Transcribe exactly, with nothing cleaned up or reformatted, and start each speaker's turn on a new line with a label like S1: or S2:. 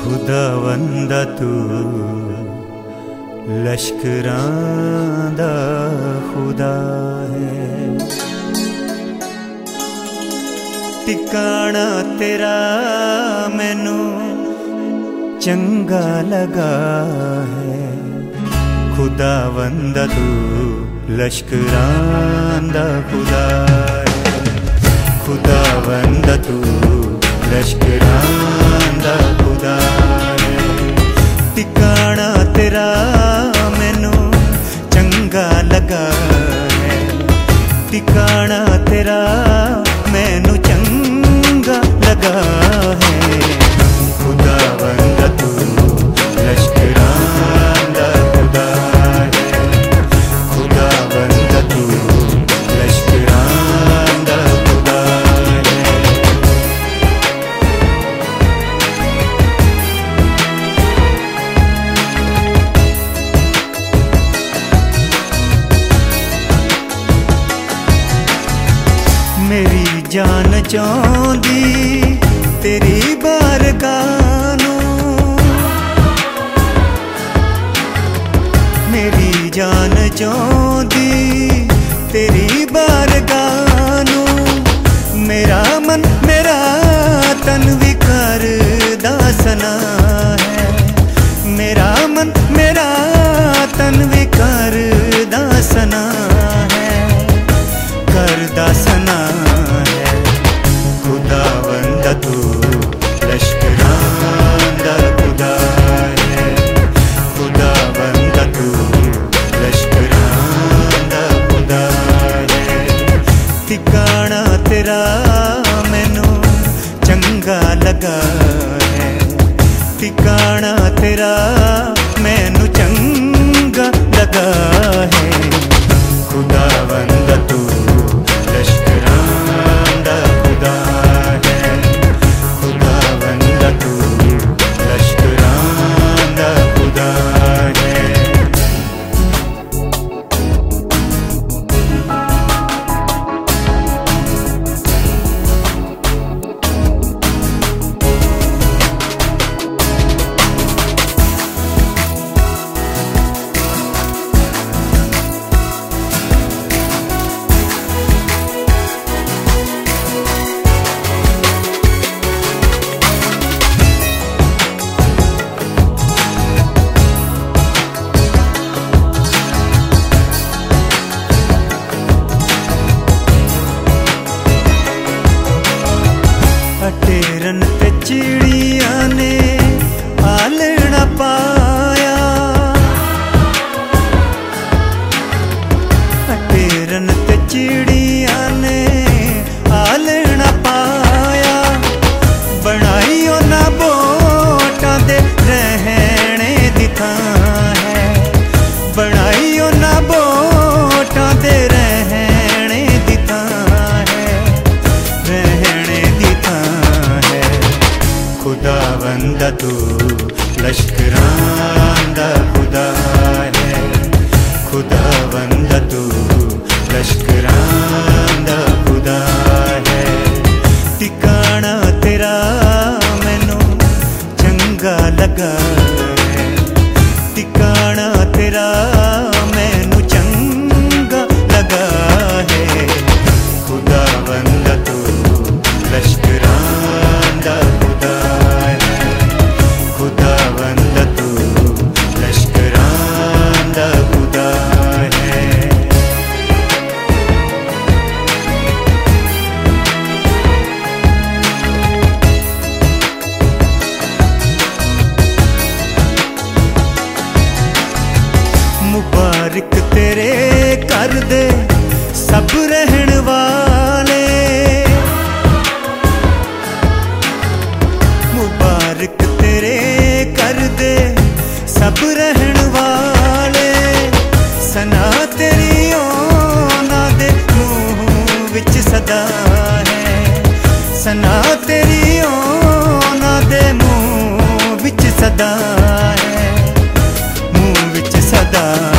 S1: खुदावंदा तू लश्करां दा खुदा है। टिकाना तेरा मैनू चंगा लगा है। खुदावंदा तू लश्करां दा खुदा है। खुदावंदा तू लश्करां दा खुदा है। टिकाना तेरा मैनू चंगा लगा है। टिकाना तेरा मैनू चंगा लगा है। खुदावंदा तू लश्करां दा खुदा है। खुदावंदा तू लश्करां दा खुदा है। मेरी जान चाहती तेरी बारगाह नूं। मेरी जान चाहती तेरी बारगाह नूं। मेरा मन मेरा तन भी करदा सना है। मेरा मन मेरा तन भी करदा सना है। करदा सना है। खुदावंदा तू लश्करां दा खुदा है। खुदावंदा तू लश्करां दा खुदा है। टिकाना तेरा मैनू चंगा लगा है। टिकाना तेरा मैनू चंगा लगा है। खुदावंदा तू लश्करां दा खुदा है। खुदावंदा तू लश्करां दा खुदा है। टेरन ते चिड़िया ने आलना पाया। टेरन ते चिड़िया ने आलना पाया। बनाई उन्हां बोटां दे रहने दी थां है। बनाई उन्हां बोटां दे रहने दी थां है। रहने दी थां है। खुदावंदा तू लश्करां दा खुदा है। खुदावंदा तू लश्करां दा खुदा है। टिकाना तेरा मैनू चंगा लगा है। टिकाना तेरा मैनू चंगा लगा है। खुदावंदा तू लश्करां दा खुदा है। खुदावंदा तू लश्करां दा खुदा है। मुबारक तेरे कर दे सब रहन वाले। मुबारक तेरे कर दे सब रहन वाले। सना तेरी ओना दे मुँह विच सदा है। सना तेरी ओना दे मुँह विच सदा है। मुँह विच सदा